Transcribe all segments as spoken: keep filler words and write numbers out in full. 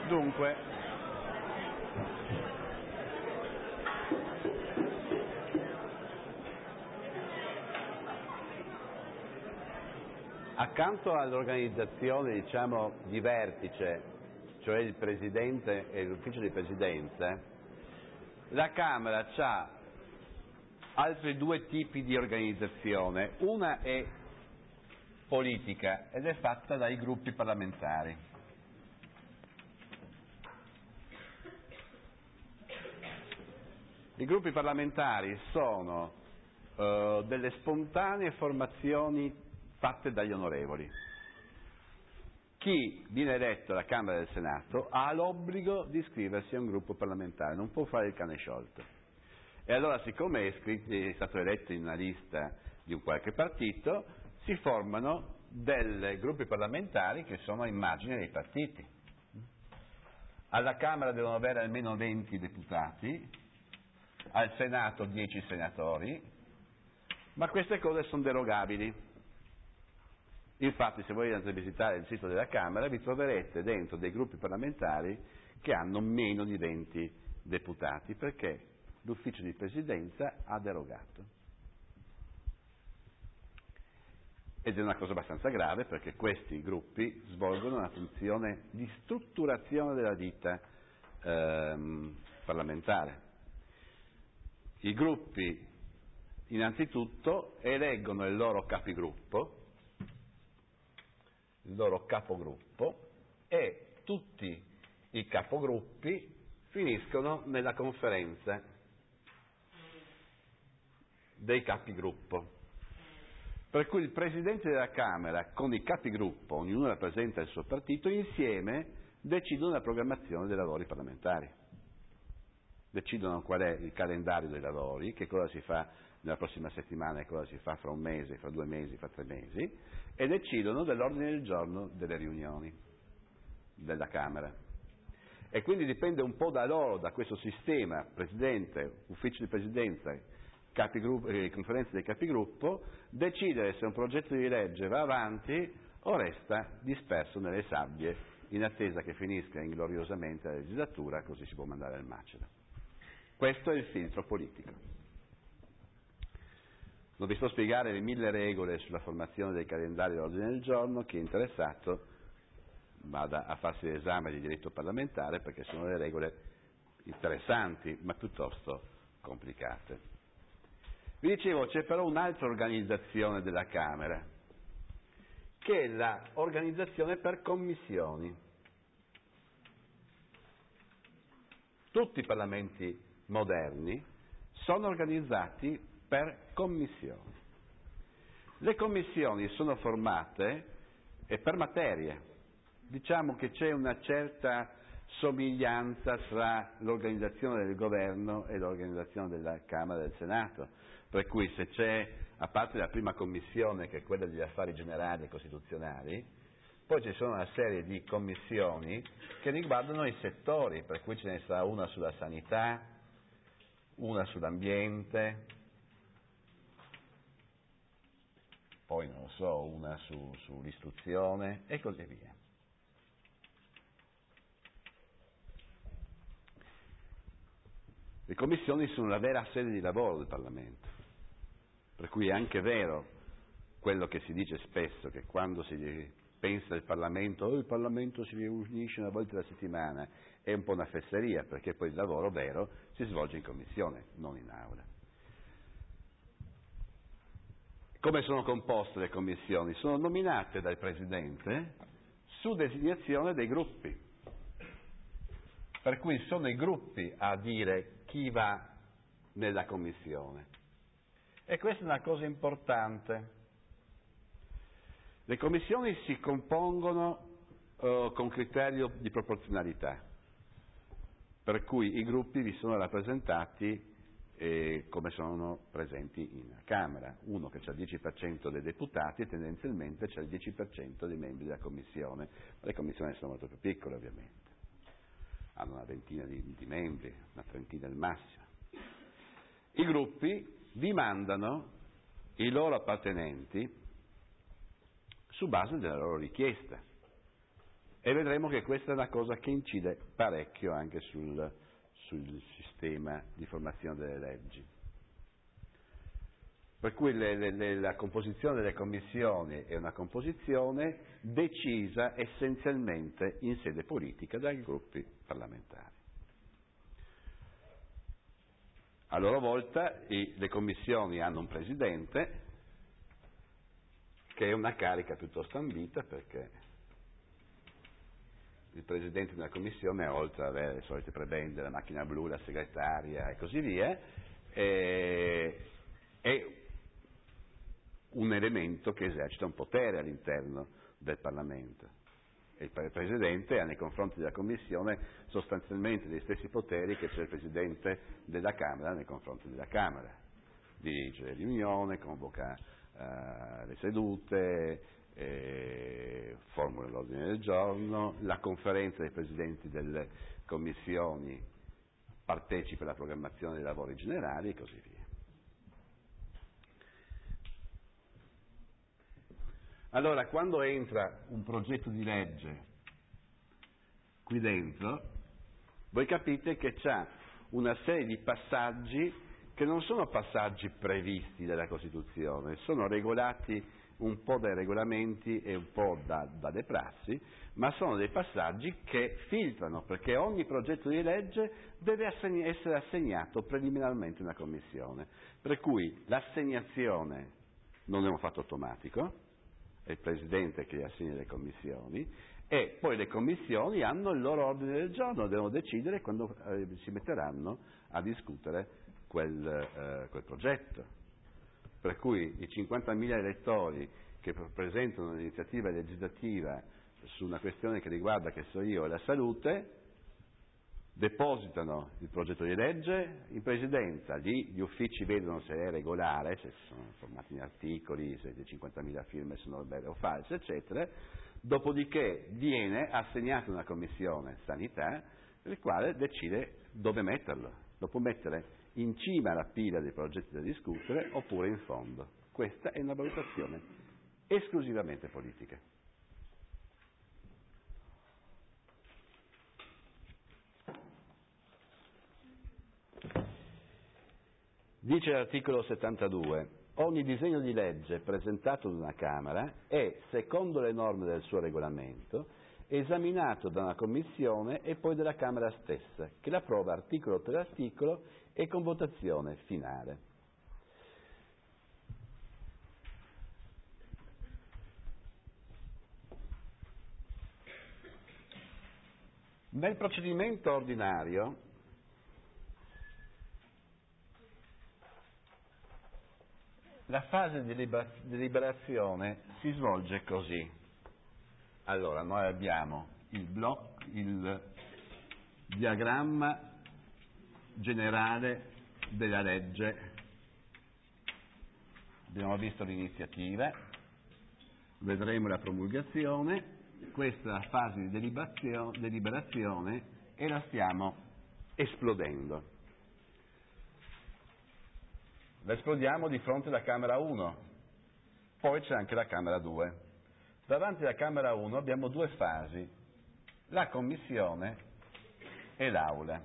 Dunque, accanto all'organizzazione, diciamo, di vertice, cioè il Presidente e l'Ufficio di Presidenza, la Camera ha altri due tipi di organizzazione. Una è politica ed è fatta dai gruppi parlamentari. I gruppi parlamentari sono eh, delle spontanee formazioni fatte dagli onorevoli. Chi viene eletto alla Camera e al Senato ha l'obbligo di iscriversi a un gruppo parlamentare, non può fare il cane sciolto. E allora, siccome è, iscritto, è stato eletto in una lista di un qualche partito, si formano dei gruppi parlamentari che sono a immagine dei partiti. Alla Camera devono avere almeno venti deputati, al Senato dieci senatori, ma queste cose sono derogabili. Infatti, se voi andate a visitare il sito della Camera, vi troverete dentro dei gruppi parlamentari che hanno meno di venti deputati, perché l'Ufficio di Presidenza ha derogato. Ed è una cosa abbastanza grave, perché questi gruppi svolgono una funzione di strutturazione della vita ehm, parlamentare. I gruppi, innanzitutto, eleggono il loro capigruppo, il loro capogruppo, e tutti i capogruppi finiscono nella conferenza dei capigruppo. Per cui il Presidente della Camera con i capigruppo, ognuno rappresenta il suo partito, insieme decidono la programmazione dei lavori parlamentari. Decidono qual è il calendario dei lavori, che cosa si fa nella prossima settimana e cosa si fa fra un mese, fra due mesi, fra tre mesi, e decidono dell'ordine del giorno delle riunioni della Camera. E quindi dipende un po' da loro, da questo sistema, Presidente, Ufficio di Presidenza, capigruppo, eh, conferenza dei capigruppo, decidere se un progetto di legge va avanti o resta disperso nelle sabbie in attesa che finisca ingloriosamente la legislatura, così si può mandare al macero. Questo è il filtro politico. Non vi sto a spiegare le mille regole sulla formazione dei calendari dell'ordine del giorno. Chi è interessato vada a farsi l'esame di diritto parlamentare, perché sono delle regole interessanti ma piuttosto complicate. Vi dicevo, c'è però un'altra organizzazione della Camera, che è l'organizzazione per commissioni. Tutti i parlamenti moderni sono organizzati per commissioni. Le commissioni sono formate eh, per materie. Diciamo che c'è una certa somiglianza tra l'organizzazione del governo e l'organizzazione della Camera e del Senato, per cui se c'è, a parte la prima commissione, che è quella degli affari generali e costituzionali, poi ci sono una serie di commissioni che riguardano i settori, per cui ce ne sarà una sulla sanità, una sull'ambiente, poi non lo so, una su, sull'istruzione e così via. Le commissioni sono la vera sede di lavoro del Parlamento, per cui è anche vero quello che si dice spesso, che quando si pensa al Parlamento, oh, il Parlamento si riunisce una volta alla settimana, è un po' una fesseria, perché poi il lavoro vero si svolge in commissione, non in aula. Come sono composte le commissioni? Sono nominate dal Presidente su designazione dei gruppi, per cui sono i gruppi a dire chi va nella commissione. E questa è una cosa importante. Le commissioni si compongono uh, con criterio di proporzionalità, per cui i gruppi vi sono rappresentati eh, come sono presenti in Camera. Uno che ha il dieci per cento dei deputati e tendenzialmente c'è il dieci per cento dei membri della commissione. Le commissioni sono molto più piccole, ovviamente, hanno una ventina di, di membri, una trentina al massimo. I gruppi vi mandano i loro appartenenti su base della loro richiesta, E vedremo che questa è una cosa che incide parecchio anche sul, sul sistema di formazione delle leggi. Per cui le, le, le, la composizione delle commissioni è una composizione decisa essenzialmente in sede politica dai gruppi parlamentari. A loro volta i, le commissioni hanno un presidente, che è una carica piuttosto ambita, perché il presidente di una commissione, oltre ad avere le solite prebende, la macchina blu, la segretaria e così via, è, è un elemento che esercita un potere all'interno del Parlamento. E il Presidente ha nei confronti della Commissione sostanzialmente gli stessi poteri che c'è il Presidente della Camera nei confronti della Camera. Dirige le riunioni, convoca uh, le sedute, eh, formula l'ordine del giorno, la conferenza dei Presidenti delle Commissioni partecipa alla programmazione dei lavori generali e così via. Allora, quando entra un progetto di legge qui dentro, voi capite che c'è una serie di passaggi che non sono passaggi previsti dalla Costituzione, sono regolati un po' dai regolamenti e un po' da, dalle prassi, ma sono dei passaggi che filtrano, perché ogni progetto di legge deve assegn- essere assegnato preliminarmente a una commissione, per cui l'assegnazione non è un fatto automatico, è il Presidente che assegna le commissioni, e poi le commissioni hanno il loro ordine del giorno, devono decidere quando eh, si metteranno a discutere quel, eh, quel progetto. Per cui i cinquantamila elettori che presentano un'iniziativa legislativa su una questione che riguarda, che so io, la salute, depositano il progetto di legge in Presidenza, lì gli uffici vedono se è regolare, se sono formati in articoli, se le cinquantamila firme sono vere o false, eccetera, dopodiché viene assegnato una commissione sanità, il quale decide dove metterlo, lo può mettere in cima alla pila dei progetti da discutere oppure in fondo. Questa è una valutazione esclusivamente politica. Dice l'articolo settantadue, ogni disegno di legge presentato da una Camera è, secondo le norme del suo regolamento, esaminato da una Commissione e poi dalla Camera stessa, che l'approva articolo per articolo e con votazione finale. Nel procedimento ordinario la fase di deliberazione si svolge così. Allora, noi abbiamo il blocco, il diagramma generale della legge, abbiamo visto l'iniziativa, vedremo la promulgazione, questa è la fase di deliberazione, deliberazione e la stiamo esplodendo. La esplodiamo di fronte alla Camera uno, poi c'è anche la Camera due. Davanti alla Camera uno abbiamo due fasi, la Commissione e l'Aula.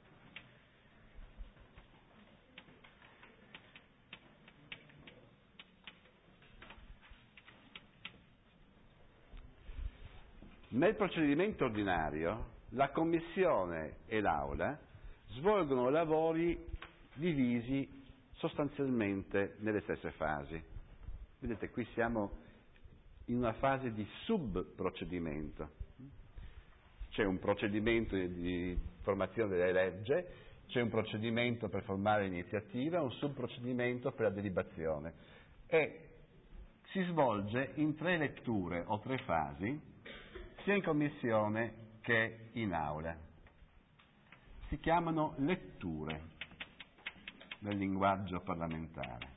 Nel procedimento ordinario la Commissione e l'Aula svolgono lavori divisi sostanzialmente nelle stesse fasi. Vedete, qui siamo in una fase di subprocedimento. C'è un procedimento di formazione delle leggi, c'è un procedimento per formare l'iniziativa, un subprocedimento per la delibazione. E si svolge in tre letture o tre fasi, sia in Commissione che in Aula. Si chiamano letture nel linguaggio parlamentare.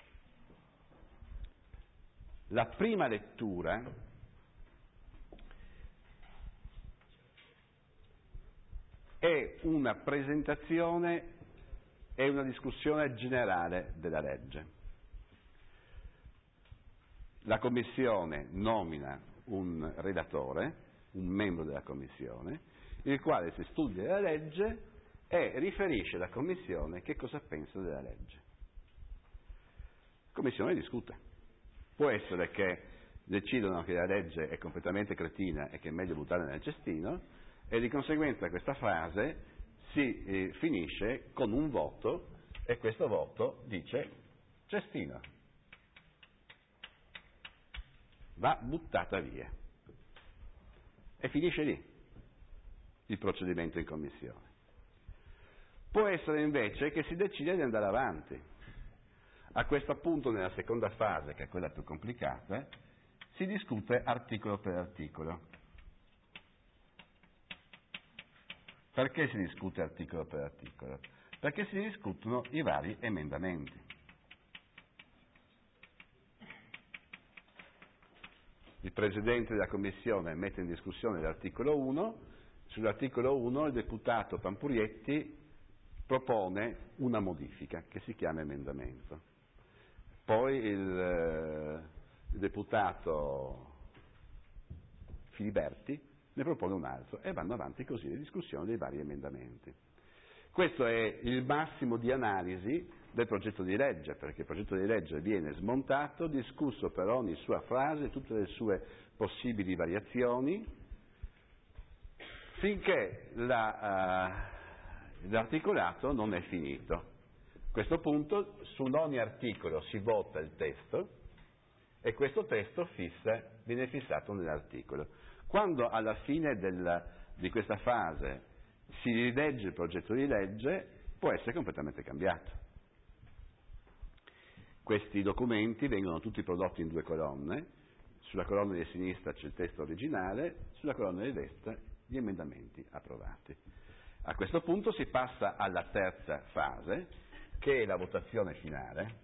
La prima lettura è una presentazione e una discussione generale della legge. La Commissione nomina un relatore, un membro della Commissione, il quale si studia la legge e riferisce alla Commissione che cosa pensa della legge. La Commissione discute. Può essere che decidono che la legge è completamente cretina e che è meglio buttarla nel cestino, e di conseguenza questa frase si eh, finisce con un voto, e questo voto dice cestino, va buttata via, e finisce lì il procedimento in Commissione. Può essere invece che si decide di andare avanti. A questo punto, nella seconda fase, che è quella più complicata, si discute articolo per articolo. Perché si discute articolo per articolo? Perché si discutono i vari emendamenti. Il Presidente della Commissione mette in discussione l'articolo uno, sull'articolo uno il deputato Pampurietti propone una modifica che si chiama emendamento. Poi il, eh, il deputato Filiberti ne propone un altro e vanno avanti così le discussioni dei vari emendamenti. Questo è il massimo di analisi del progetto di legge, perché il progetto di legge viene smontato, discusso per ogni sua frase, tutte le sue possibili variazioni, finché la, uh, l'articolato non è finito. A questo punto su ogni articolo si vota il testo e questo testo fissa, viene fissato nell'articolo. Quando alla fine del, di questa fase si rilegge il progetto di legge, può essere completamente cambiato. Questi documenti vengono tutti prodotti in due colonne, sulla colonna di sinistra c'è il testo originale, sulla colonna di destra gli emendamenti approvati. A questo punto si passa alla terza fase, che è la votazione finale.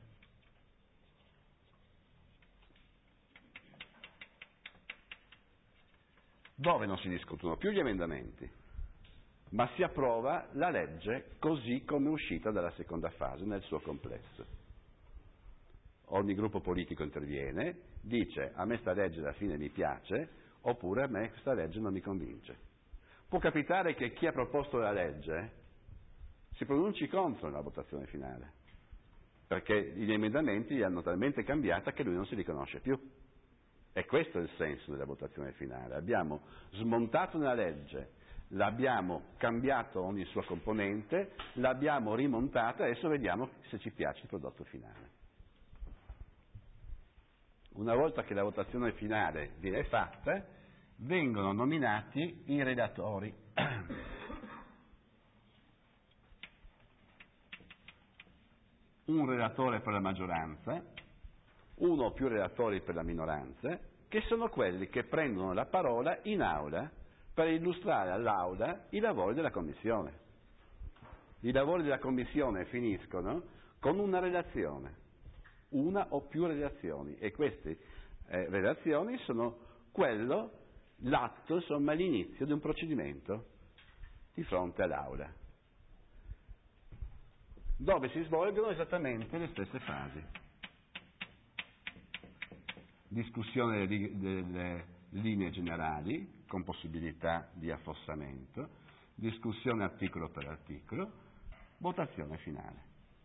Dove non si discutono più gli emendamenti, ma si approva la legge così come è uscita dalla seconda fase, nel suo complesso. Ogni gruppo politico interviene, dice a me sta legge alla fine mi piace, oppure a me questa legge non mi convince. Può capitare che chi ha proposto la legge si pronunci contro nella votazione finale, perché gli emendamenti li hanno talmente cambiata che lui non si riconosce più. E questo è il senso della votazione finale. Abbiamo smontato una legge, l'abbiamo cambiato ogni sua componente, l'abbiamo rimontata e adesso vediamo se ci piace il prodotto finale. Una volta che la votazione finale viene fatta, vengono nominati i relatori. Un relatore per la maggioranza, uno o più relatori per la minoranza, che sono quelli che prendono la parola in aula per illustrare all'aula i lavori della Commissione. I lavori della Commissione finiscono con una relazione, una o più relazioni, e queste eh, relazioni sono quello, l'atto, insomma l'inizio di un procedimento di fronte all'aula, dove si svolgono esattamente le stesse fasi. Discussione delle, delle linee generali, con possibilità di affossamento, discussione articolo per articolo, votazione finale.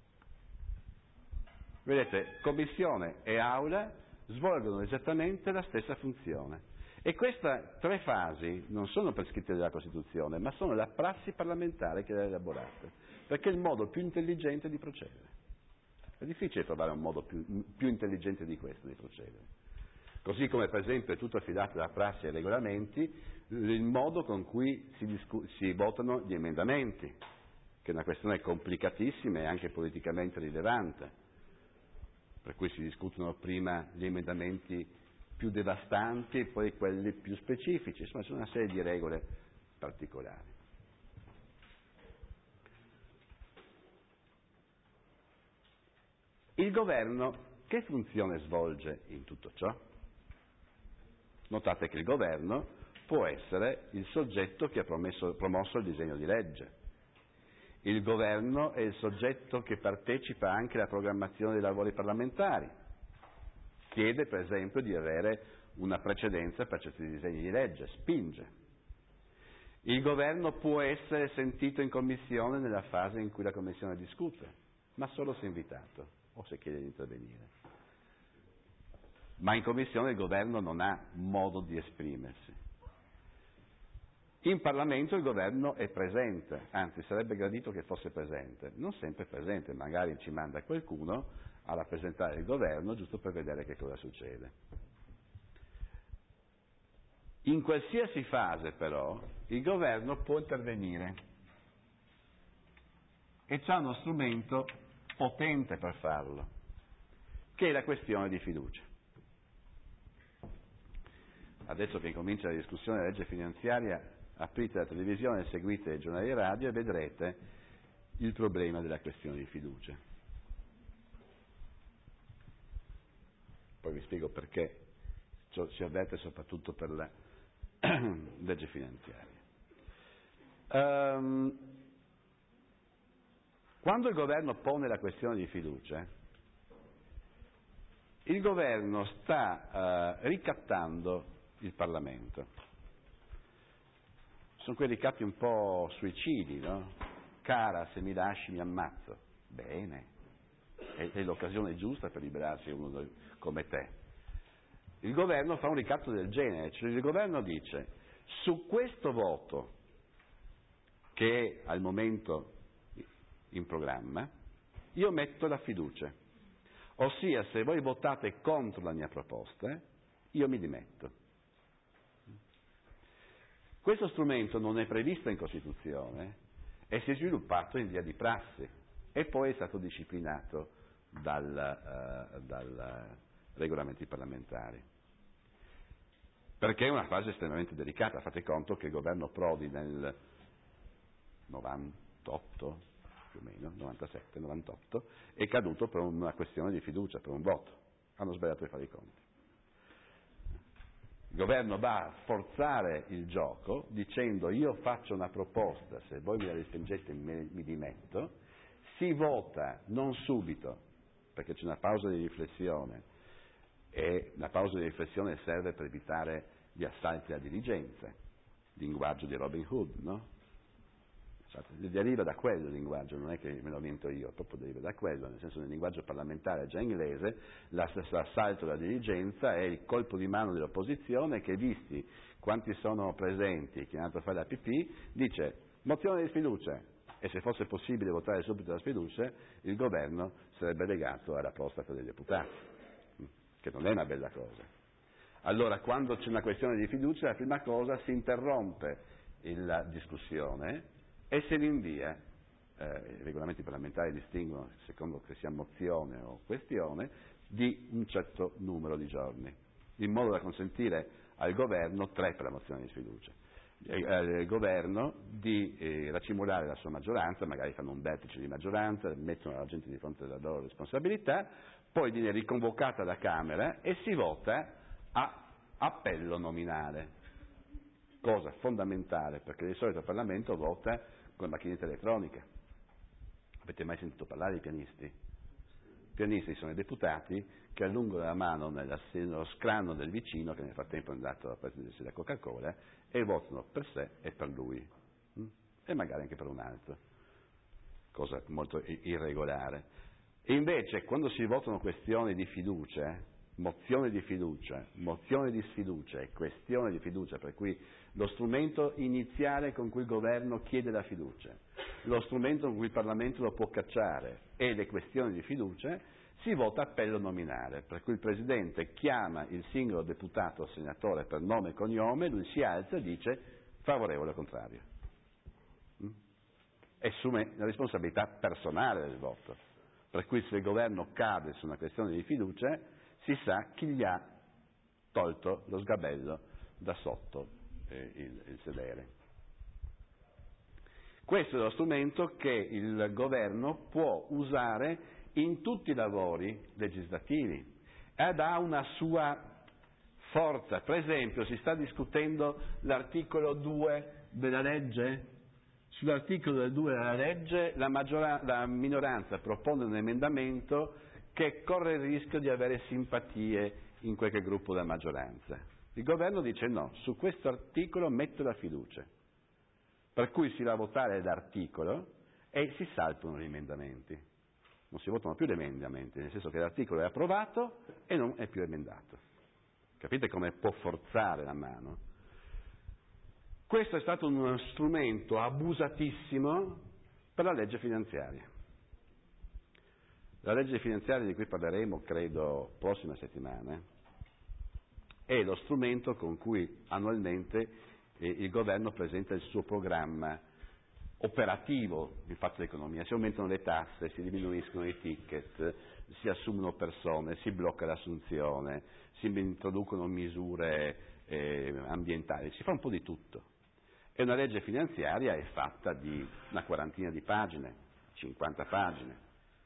Vedete, Commissione e Aula svolgono esattamente la stessa funzione. E queste tre fasi non sono prescritte dalla Costituzione, ma sono la prassi parlamentare che le ha elaborate, perché è il modo più intelligente di procedere. È difficile trovare un modo più, più intelligente di questo di procedere. Così come per esempio è tutto affidato alla prassi e ai regolamenti, il modo con cui si, discu- si votano gli emendamenti, che è una questione complicatissima e anche politicamente rilevante, per cui si discutono prima gli emendamenti più devastanti e poi quelli più specifici, insomma c'è una serie di regole particolari. Il governo che funzione svolge in tutto ciò? Notate che il governo può essere il soggetto che ha promesso, promosso il disegno di legge. Il governo è il soggetto che partecipa anche alla programmazione dei lavori parlamentari. Chiede per esempio di avere una precedenza per certi disegni di legge, spinge. Il governo può essere sentito in commissione nella fase in cui la commissione discute, ma solo se invitato o se chiede di intervenire. Ma in commissione il governo non ha modo di esprimersi. In Parlamento il governo è presente, anzi sarebbe gradito che fosse presente, non sempre presente, magari ci manda qualcuno a rappresentare il governo giusto per vedere che cosa succede. In qualsiasi fase però il governo può intervenire e c'ha uno strumento potente per farlo, che è la questione di fiducia. Adesso che incomincia la discussione della legge finanziaria, aprite la televisione, seguite i giornali radio e vedrete il problema della questione di fiducia. Poi vi spiego perché ciò si avverte soprattutto per la legge finanziaria. Um, quando il governo pone la questione di fiducia, il governo sta uh, ricattando il Parlamento. Sono quei ricatti un po' suicidi, no? Cara, se mi lasci mi ammazzo. Bene, è, è l'occasione giusta per liberarsi uno come te. Il governo fa un ricatto del genere, cioè il governo dice: su questo voto che è al momento in programma, io metto la fiducia. Ossia, se voi votate contro la mia proposta, io mi dimetto. Questo strumento non è previsto in Costituzione e si è sviluppato in via di prassi e poi è stato disciplinato dal, uh, dal regolamenti parlamentari. Perché è una fase estremamente delicata. Fate conto che il governo Prodi nel novantotto, più o meno, novantasette novantotto, è caduto per una questione di fiducia, per un voto. Hanno sbagliato di fare i conti. Il governo va a forzare il gioco dicendo: io faccio una proposta, se voi me la respingete mi, mi dimetto, si vota non subito, perché c'è una pausa di riflessione e la pausa di riflessione serve per evitare gli assalti alla diligenza, linguaggio di Robin Hood, no? Deriva da quello il linguaggio, non è che me lo invento io, proprio deriva da quello, nel senso nel linguaggio parlamentare già inglese l'assalto alla diligenza è il colpo di mano dell'opposizione che, visti quanti sono presenti, chiamato a fare la pipì, dice mozione di sfiducia, e se fosse possibile votare subito la sfiducia il governo sarebbe legato alla prostata dei deputati, che non è una bella cosa. Allora, quando c'è una questione di fiducia, la prima cosa si interrompe la discussione e se rinvia, eh, i regolamenti parlamentari distinguono, secondo che sia mozione o questione, di un certo numero di giorni, in modo da consentire al governo, tre per la mozione di sfiducia, al governo di eh, racimolare la sua maggioranza, magari fanno un vertice di maggioranza, mettono la gente di fronte alla loro responsabilità, poi viene riconvocata la Camera e si vota a appello nominale, cosa fondamentale perché di solito il Parlamento vota con macchinetta elettronica. Avete mai sentito parlare dei pianisti? I pianisti sono i deputati che allungano la mano nella, nello scranno del vicino che nel frattempo è andato a prendersi la Coca-Cola e votano per sé e per lui hm? e magari anche per un altro, cosa molto irregolare. E invece quando si votano questioni di fiducia, mozione di fiducia, mozione di sfiducia e questione di fiducia, per cui lo strumento iniziale con cui il governo chiede la fiducia, lo strumento con cui il Parlamento lo può cacciare e le questioni di fiducia, si vota appello nominale, per cui il Presidente chiama il singolo deputato o senatore per nome e cognome, lui si alza e dice favorevole o contrario. Mm? E assume la responsabilità personale del voto, per cui se il governo cade su una questione di fiducia si sa chi gli ha tolto lo sgabello da sotto eh, il, il sedere. Questo è lo strumento che il governo può usare in tutti i lavori legislativi ed ha una sua forza. Per esempio, si sta discutendo l'articolo due della legge. Sull'articolo due della legge la, maggiora, la minoranza propone un emendamento che corre il rischio di avere simpatie in qualche gruppo della maggioranza. Il governo dice no, su questo articolo metto la fiducia, per cui si va a votare l'articolo e si saltano gli emendamenti. Non si votano più gli emendamenti, nel senso che l'articolo è approvato e non è più emendato. Capite come può forzare la mano? Questo è stato uno strumento abusatissimo per la legge finanziaria. La legge finanziaria di cui parleremo, credo, prossima settimana, è lo strumento con cui annualmente eh, il governo presenta il suo programma operativo di fatto dell'economia. Si aumentano le tasse, si diminuiscono i ticket, si assumono persone, si blocca l'assunzione, si introducono misure eh, ambientali, si fa un po' di tutto. E una legge finanziaria è fatta di una quarantina di pagine, cinquanta pagine,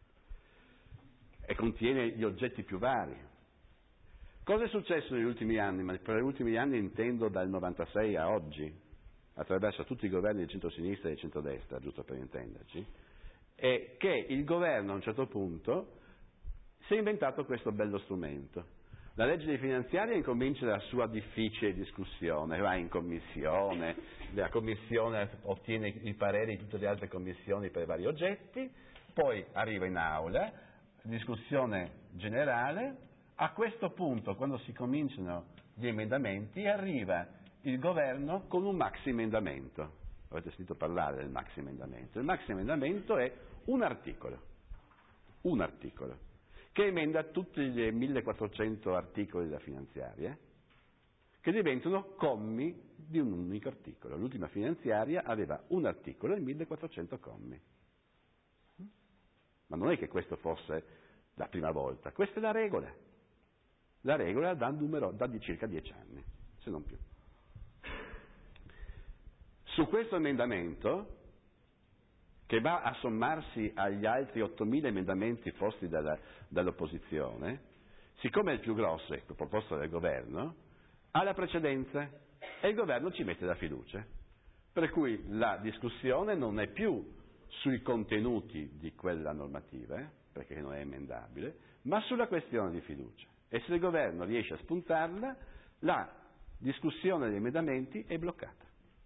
e contiene gli oggetti più vari. Cosa è successo negli ultimi anni? Ma per gli ultimi anni intendo dal novantasei a oggi, attraverso tutti i governi di centrosinistra e di centrodestra, giusto per intenderci, è che il governo a un certo punto si è inventato questo bello strumento. La legge di finanziaria incomincia la sua difficile discussione, va in commissione, la commissione ottiene i pareri di tutte le altre commissioni per i vari oggetti, poi arriva in aula, discussione generale. A questo punto, quando si cominciano gli emendamenti, arriva il governo con un maxi emendamento. Avete sentito parlare del maxi emendamento? Il maxi emendamento è un articolo, un articolo, che emenda tutti gli millequattrocento articoli della finanziaria, che diventano commi di un unico articolo. L'ultima finanziaria aveva un articolo e millequattrocento commi. Ma non è che questo fosse la prima volta, questa è la regola. La regola da, numero, da di circa dieci anni, se non più. Su questo emendamento, che va a sommarsi agli altri ottomila emendamenti posti dalla, dall'opposizione, siccome è il più grosso, è proposto dal governo, ha la precedenza e il governo ci mette la fiducia. Per cui la discussione non è più sui contenuti di quella normativa, eh, perché non è emendabile, ma sulla questione di fiducia. E se il governo riesce a spuntarla, la discussione degli emendamenti è bloccata.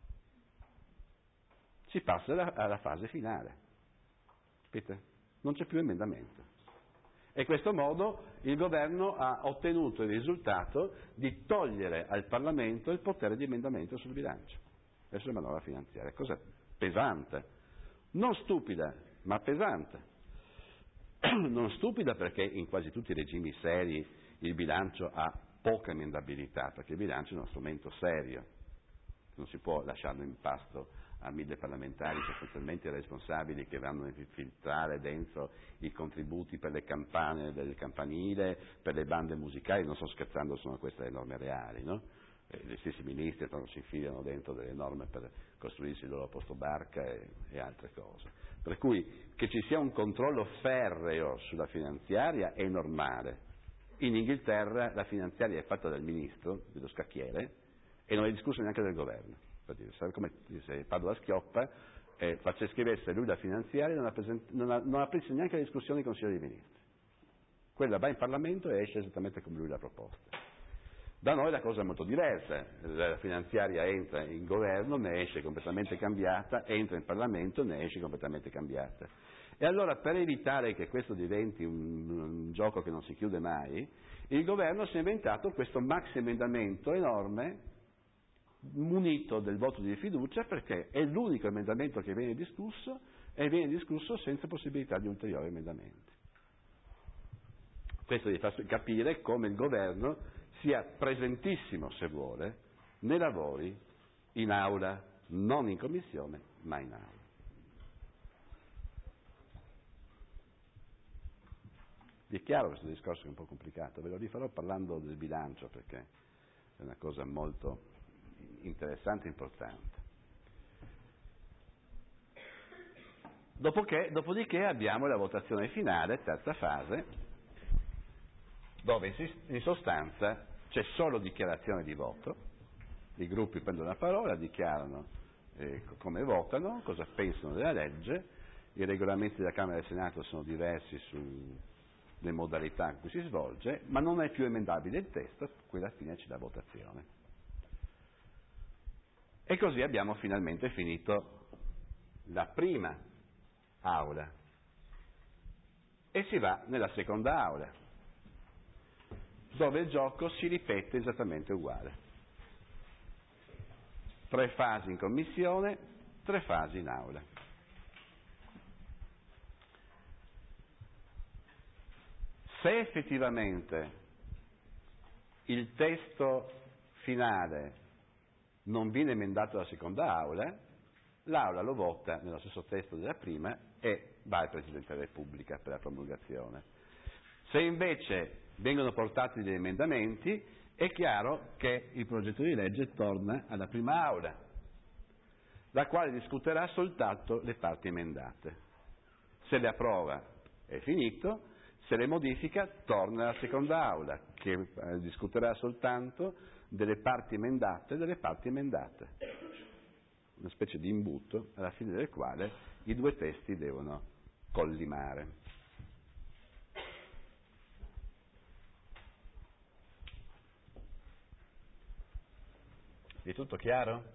Si passa alla, alla fase finale. Capite? Non c'è più emendamento. E in questo modo il governo ha ottenuto il risultato di togliere al Parlamento il potere di emendamento sul bilancio e sulla manovra finanziaria. Cosa pesante. Non stupida, ma pesante. Non stupida perché in quasi tutti i regimi seri il bilancio ha poca emendabilità, perché il bilancio è uno strumento serio, non si può lasciarlo in pasto a mille parlamentari sostanzialmente responsabili che vanno a infiltrare dentro i contributi per le campane del campanile, per le bande musicali, non sto scherzando, sono queste le norme reali, no? Eh, gli stessi ministri quando si infilano dentro delle norme per costruirsi il loro posto barca e, e altre cose. Per cui che ci sia un controllo ferreo sulla finanziaria è normale. In Inghilterra la finanziaria è fatta dal ministro, dello scacchiere, e non è discussa neanche dal governo. Per dire, sai come se Padoa-Schioppa eh, facesse scrivesse lui la finanziaria, non, present- non, ha, non aprisse neanche la discussione in Consiglio dei Ministri. Quella va in Parlamento e esce esattamente come lui l'ha proposta. Da noi la cosa è molto diversa, la finanziaria entra in governo, ne esce completamente cambiata, entra in Parlamento, ne esce completamente cambiata. E allora per evitare che questo diventi un, un gioco che non si chiude mai, il governo si è inventato questo maxi emendamento enorme, munito del voto di fiducia, perché è l'unico emendamento che viene discusso e viene discusso senza possibilità di ulteriori emendamenti. Questo vi fa capire come il governo sia presentissimo, se vuole, nei lavori in aula, non in commissione, ma in aula. Vi è chiaro questo discorso che è un po' complicato? Ve lo rifarò parlando del bilancio perché è una cosa molto interessante e importante. Dopodiché, dopodiché abbiamo la votazione finale, terza fase, dove in sostanza c'è solo dichiarazione di voto, i gruppi prendono la parola, dichiarano eh, come votano, cosa pensano della legge, i regolamenti della Camera e del Senato sono diversi su le modalità in cui si svolge, ma non è più emendabile il testo, quella fine c'è la votazione. E così abbiamo finalmente finito la prima aula e si va nella seconda aula, dove il gioco si ripete esattamente uguale. Tre fasi in commissione, tre fasi in aula. Se effettivamente il testo finale non viene emendato dalla seconda aula, l'aula lo vota nello stesso testo della prima e va al Presidente della Repubblica per la promulgazione. Se invece vengono portati degli emendamenti, è chiaro che il progetto di legge torna alla prima aula, la quale discuterà soltanto le parti emendate. Se le approva è finito, se le modifica torna alla seconda aula, che eh, discuterà soltanto delle parti emendate e delle parti emendate. Una specie di imbuto alla fine del quale i due testi devono collimare. È tutto chiaro?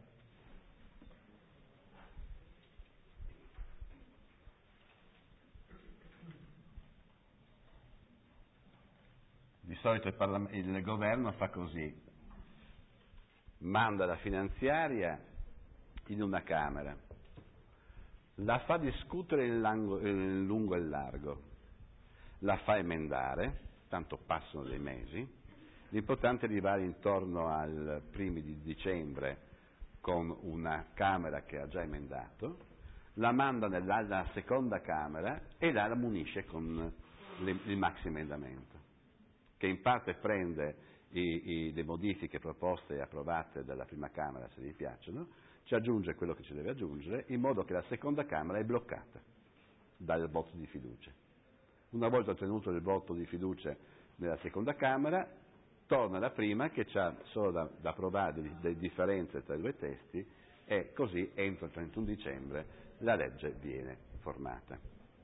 Di solito il, Parlam- il governo fa così, manda la finanziaria in una Camera, la fa discutere in, lango- in lungo e largo, la fa emendare, tanto passano dei mesi, l'importante è arrivare intorno al primi di dicembre con una Camera che ha già emendato, la manda nella seconda Camera e la munisce con le, il maxi emendamento, che in parte prende i, i, le modifiche proposte e approvate dalla prima Camera, se gli piacciono, ci aggiunge quello che ci deve aggiungere, in modo che la seconda Camera è bloccata dal voto di fiducia. Una volta ottenuto il voto di fiducia nella seconda Camera, torna alla prima che ha solo da, da approvare delle, delle differenze tra i due testi e così entro il trentuno dicembre la legge viene formata.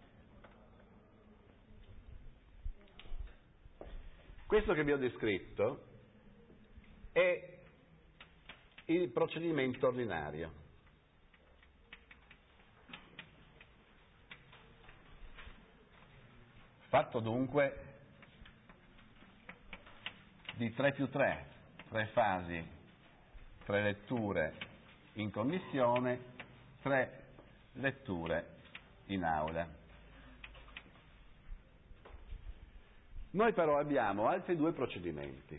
Questo che vi ho descritto è il procedimento ordinario. Fatto dunque di tre più tre, tre fasi, tre letture in commissione, tre letture in aula. Noi però abbiamo altri due procedimenti,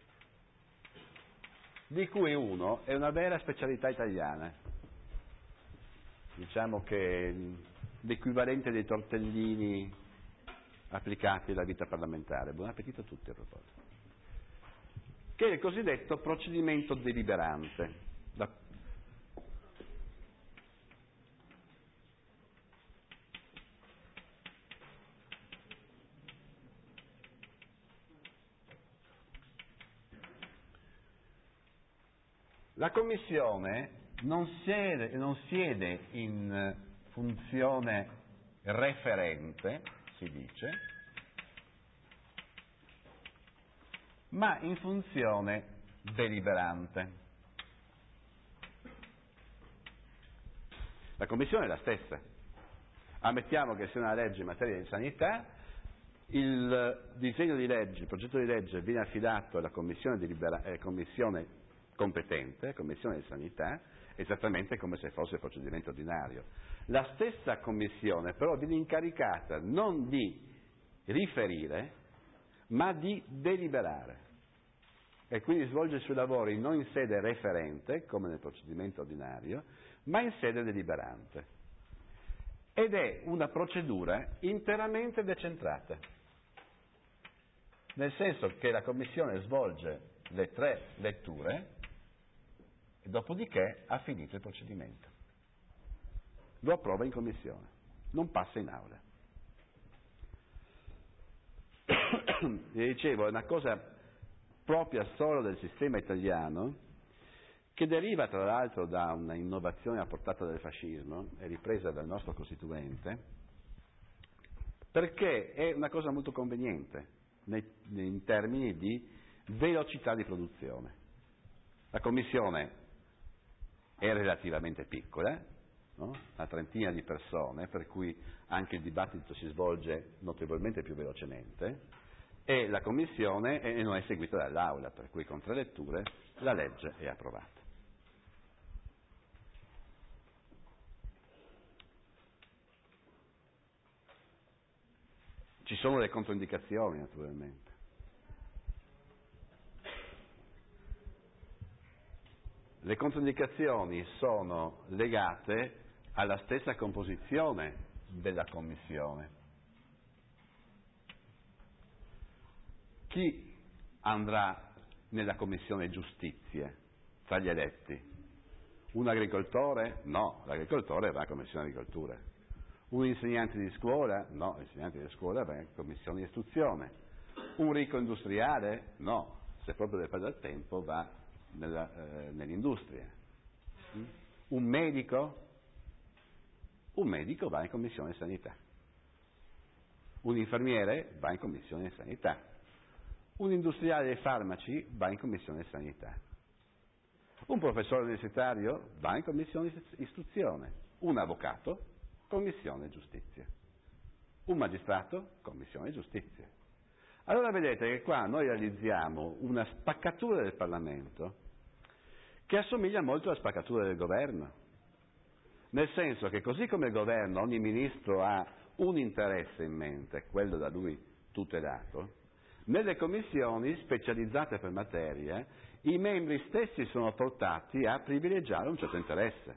di cui uno è una vera specialità italiana, diciamo che l'equivalente dei tortellini applicati alla vita parlamentare. Buon appetito a tutti a proposito. Che è il cosiddetto procedimento deliberante. Da... La Commissione non siede, non siede in funzione referente, si dice, ma in funzione deliberante. La Commissione è la stessa. Ammettiamo che sia una legge in materia di sanità, il disegno di legge, il progetto di legge viene affidato alla Commissione, delibera- eh, commissione competente, Commissione di Sanità, esattamente come se fosse il procedimento ordinario. La stessa Commissione però viene incaricata non di riferire, ma di deliberare, e quindi svolge i suoi lavori non in sede referente, come nel procedimento ordinario, ma in sede deliberante. Ed è una procedura interamente decentrata, nel senso che la Commissione svolge le tre letture e dopodiché ha finito il procedimento. Lo approva in Commissione, non passa in aula. Vi dicevo, è una cosa propria solo del sistema italiano, che deriva tra l'altro da una innovazione apportata dal fascismo e ripresa dal nostro Costituente, perché è una cosa molto conveniente nei, in termini di velocità di produzione. La Commissione è relativamente piccola, no? Una trentina di persone, per cui anche il dibattito si svolge notevolmente più velocemente, e la Commissione è, non è seguita dall'Aula, per cui con tre letture la legge è approvata. Ci sono le controindicazioni, naturalmente. Le controindicazioni sono legate alla stessa composizione della Commissione. Chi andrà nella Commissione Giustizia tra gli eletti? Un agricoltore? No, l'agricoltore va alla Commissione Agricoltura. Un insegnante di scuola? No, l'insegnante di scuola va alla Commissione Istruzione. Un ricco industriale? No, se proprio deve perdere tempo va nella, eh, nell'industria. Un medico? Un medico va in Commissione Sanità. Un infermiere va in Commissione Sanità. Un industriale dei farmaci va in Commissione Sanità. Un professore universitario va in Commissione Istruzione. Un avvocato? Commissione Giustizia. Un magistrato? Commissione Giustizia. Allora vedete che qua noi realizziamo una spaccatura del Parlamento che assomiglia molto alla spaccatura del governo, nel senso che così come il governo, ogni ministro ha un interesse in mente, quello da lui tutelato, nelle commissioni specializzate per materia i membri stessi sono portati a privilegiare un certo interesse.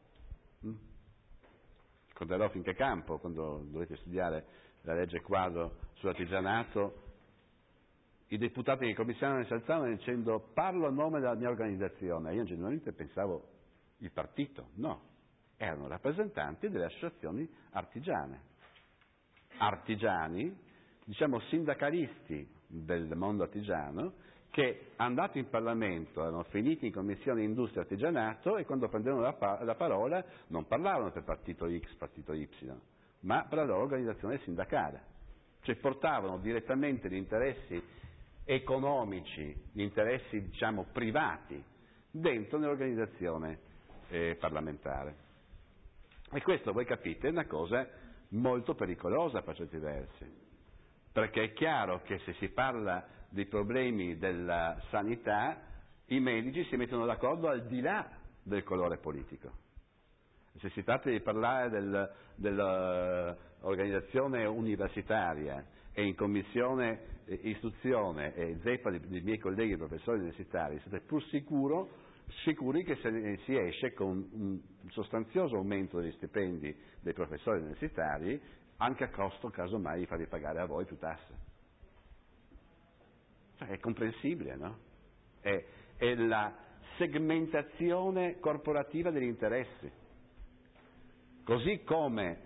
Ricorderò fin che campo, quando dovete studiare la legge quadro sull'artigianato, i deputati in commissione si alzavano dicendo parlo a nome della mia organizzazione. Io generalmente pensavo il partito, no, erano rappresentanti delle associazioni artigiane. Artigiani, diciamo sindacalisti del mondo artigiano, che andati in Parlamento erano finiti in commissione industria e artigianato e quando prendevano la, pa- la parola non parlavano per partito X, partito Y, ma per la loro organizzazione sindacale. Cioè portavano direttamente gli interessi economici, gli interessi diciamo privati dentro un'organizzazione eh, parlamentare. E questo, voi capite, è una cosa molto pericolosa per certi versi, perché è chiaro che se si parla dei problemi della sanità i medici si mettono d'accordo al di là del colore politico. Se si tratta di parlare del, dell'organizzazione universitaria e in commissione eh, istruzione e zeppa dei miei colleghi professori universitari, siete pur sicuro, sicuri che se si esce con un sostanzioso aumento degli stipendi dei professori universitari, anche a costo casomai di farvi pagare a voi più tasse. Cioè, è comprensibile, no? È, è la segmentazione corporativa degli interessi. Così come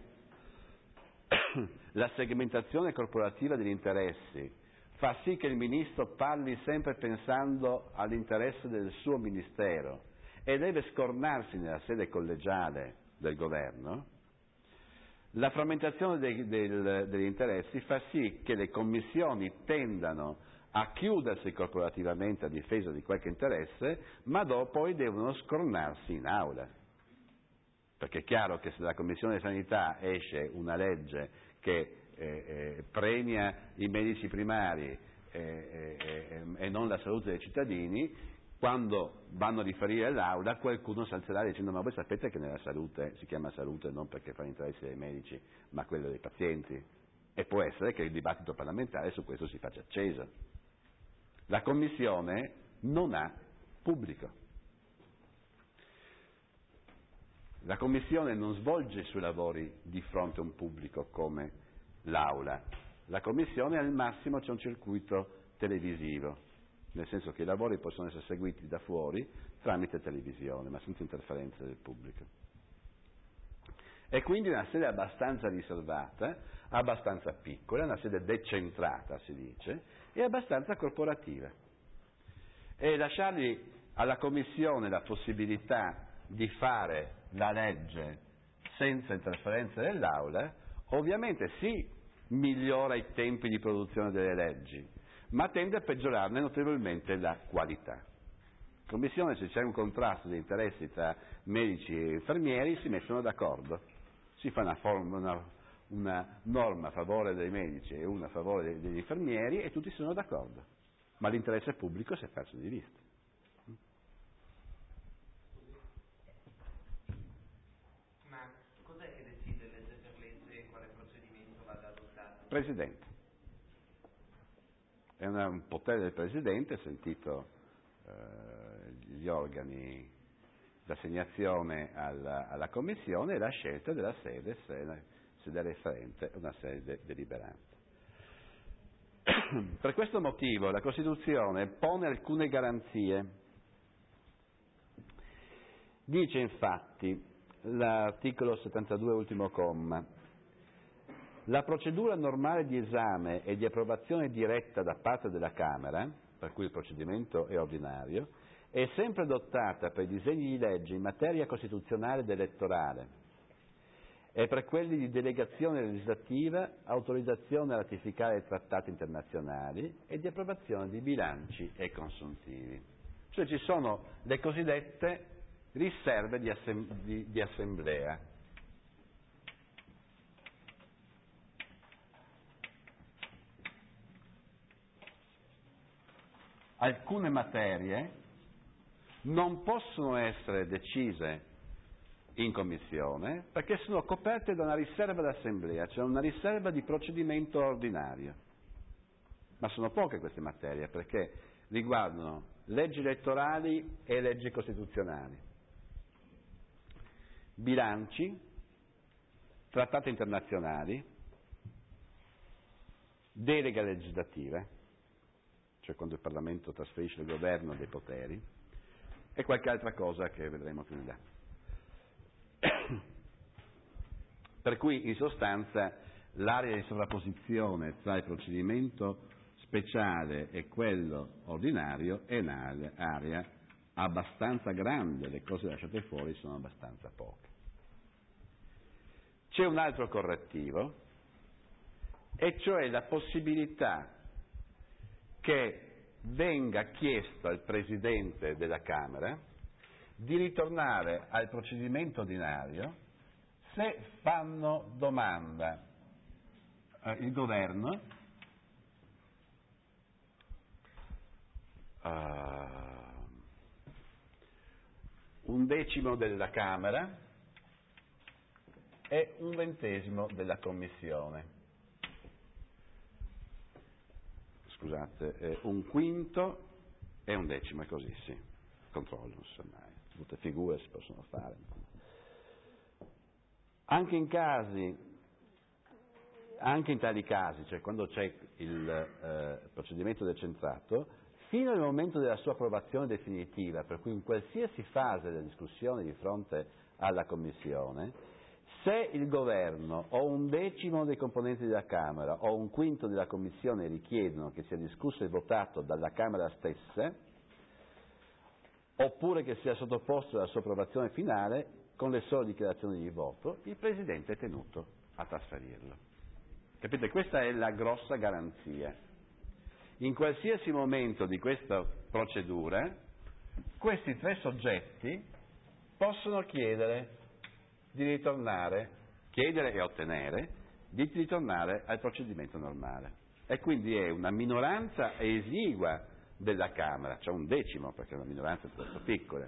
la segmentazione corporativa degli interessi fa sì che il ministro parli sempre pensando all'interesse del suo ministero e deve scornarsi nella sede collegiale del governo, la frammentazione dei, del, degli interessi fa sì che le commissioni tendano a chiudersi corporativamente a difesa di qualche interesse, ma dopo poi devono scornarsi in aula. Perché è chiaro che se dalla Commissione Sanità esce una legge che eh, eh, premia i medici primari eh, eh, e non la salute dei cittadini, quando vanno a riferire all'aula qualcuno si alzerà dicendo ma voi sapete che nella salute si chiama salute non perché fa l'interesse dei medici ma quello dei pazienti, e può essere che il dibattito parlamentare su questo si faccia acceso. La Commissione non ha pubblico. La Commissione non svolge i suoi lavori di fronte a un pubblico come l'Aula. La Commissione al massimo c'è un circuito televisivo, nel senso che i lavori possono essere seguiti da fuori tramite televisione, ma senza interferenze del pubblico. E quindi una sede abbastanza riservata, abbastanza piccola, una sede decentrata si dice, e abbastanza corporativa. E lasciargli alla Commissione la possibilità di fare la legge senza interferenze dell'Aula, ovviamente sì, migliora i tempi di produzione delle leggi, ma tende a peggiorarne notevolmente la qualità. In commissione, se c'è un contrasto di interessi tra medici e infermieri, si mettono d'accordo, si fa una, forma, una, una norma a favore dei medici e una a favore degli infermieri e tutti sono d'accordo, ma l'interesse pubblico si è perso di vista. Ma cos'è che decide legge per legge quale procedimento vada adottato? Presidente. È una, un potere del Presidente, sentito eh, gli organi d'assegnazione alla, alla Commissione e la scelta della sede, se la sede referente è una sede deliberante. Per questo motivo la Costituzione pone alcune garanzie. Dice infatti l'articolo settantadue, ultimo comma: la procedura normale di esame e di approvazione diretta da parte della Camera, per cui il procedimento è ordinario, è sempre adottata per i disegni di legge in materia costituzionale ed elettorale e per quelli di delegazione legislativa, autorizzazione a ratificare i trattati internazionali e di approvazione di bilanci e consuntivi. Cioè ci sono le cosiddette riserve di, assem- di, di assemblea. Alcune materie non possono essere decise in commissione perché sono coperte da una riserva d'assemblea, cioè una riserva di procedimento ordinario. Ma sono poche queste materie perché riguardano leggi elettorali e leggi costituzionali, bilanci, trattati internazionali, delega legislativa, cioè quando il Parlamento trasferisce al governo dei poteri, e qualche altra cosa che vedremo più in là. Per cui in sostanza l'area di sovrapposizione tra il procedimento speciale e quello ordinario è un'area abbastanza grande, le cose lasciate fuori sono abbastanza poche. C'è un altro correttivo, e cioè la possibilità che venga chiesto al Presidente della Camera di ritornare al procedimento ordinario se fanno domanda eh, il governo uh, un decimo della Camera e un ventesimo della Commissione. Scusate, eh, un quinto e un decimo, è così, sì, controllo, non so mai, tutte figure si possono fare. Anche in casi, anche in tali casi, cioè quando c'è il eh, procedimento decentrato, fino al momento della sua approvazione definitiva, per cui in qualsiasi fase della discussione di fronte alla Commissione, se il governo o un decimo dei componenti della Camera o un quinto della Commissione richiedono che sia discusso e votato dalla Camera stessa, oppure che sia sottoposto alla sua approvazione finale, con le sole dichiarazioni di voto, il Presidente è tenuto a trasferirlo. Capite? Questa è la grossa garanzia. In qualsiasi momento di questa procedura, questi tre soggetti possono chiedere di ritornare, chiedere e ottenere, di ritornare al procedimento normale. E quindi è una minoranza esigua della Camera, cioè un decimo, perché una minoranza è troppo piccola,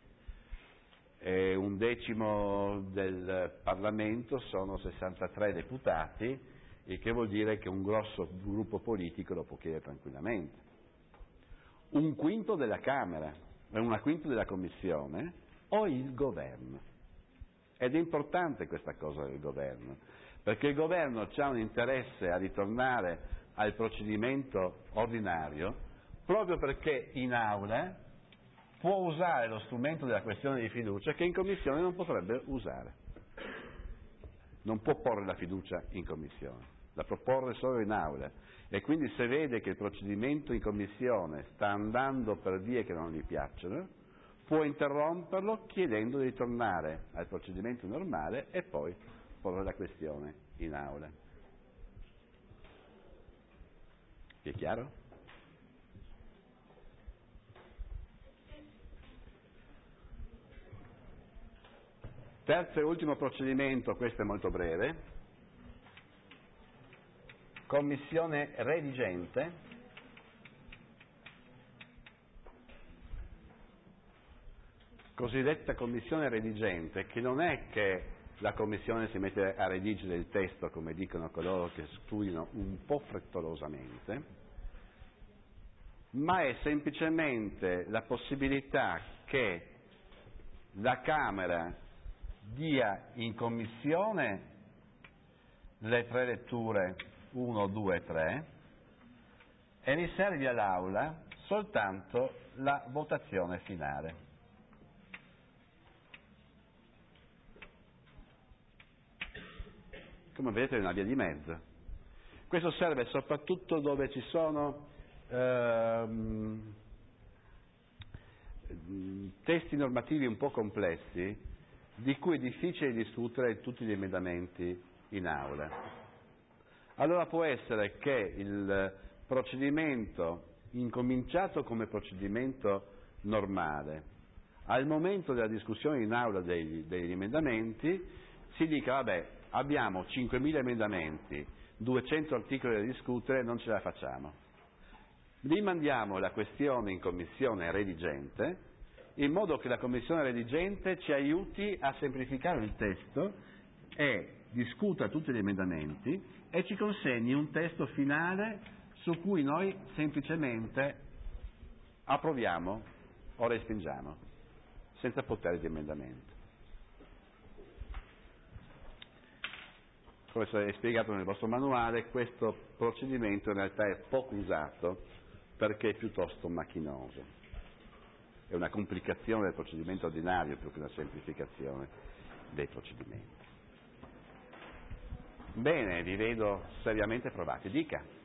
e un decimo del Parlamento sono sessantatré deputati, il che vuol dire che un grosso gruppo politico lo può chiedere tranquillamente. Un quinto della Camera e una quinta della Commissione o il governo. Ed è importante questa cosa del governo, perché il governo ha un interesse a ritornare al procedimento ordinario proprio perché in aula può usare lo strumento della questione di fiducia che in commissione non potrebbe usare. Non può porre la fiducia in commissione, la può porre solo in aula, e quindi se vede che il procedimento in commissione sta andando per vie che non gli piacciono, può interromperlo chiedendo di ritornare al procedimento normale e poi porre la questione in aula. Ti è chiaro? Terzo e ultimo procedimento, questo è molto breve. Commissione redigente. Cosiddetta commissione redigente, che non è che la commissione si mette a redigere il testo, come dicono coloro che studiano un po' frettolosamente, ma è semplicemente la possibilità che la Camera dia in commissione le tre letture uno, due e tre e riservi all'Aula soltanto la votazione finale. Come vedete è una via di mezzo. Questo serve soprattutto dove ci sono ehm, testi normativi un po' complessi di cui è difficile discutere tutti gli emendamenti in aula. Allora può essere che il procedimento, incominciato come procedimento normale, al momento della discussione in aula degli, degli emendamenti, si dica vabbè, abbiamo cinquemila emendamenti, duecento articoli da discutere, non ce la facciamo. Rimandiamo la questione in commissione redigente, in modo che la commissione redigente ci aiuti a semplificare il testo e discuta tutti gli emendamenti e ci consegni un testo finale su cui noi semplicemente approviamo o respingiamo, senza potere di emendamento. Come è spiegato nel vostro manuale, questo procedimento in realtà è poco usato perché è piuttosto macchinoso. È una complicazione del procedimento ordinario più che una semplificazione dei procedimenti. Bene, vi vedo seriamente provati. Dica.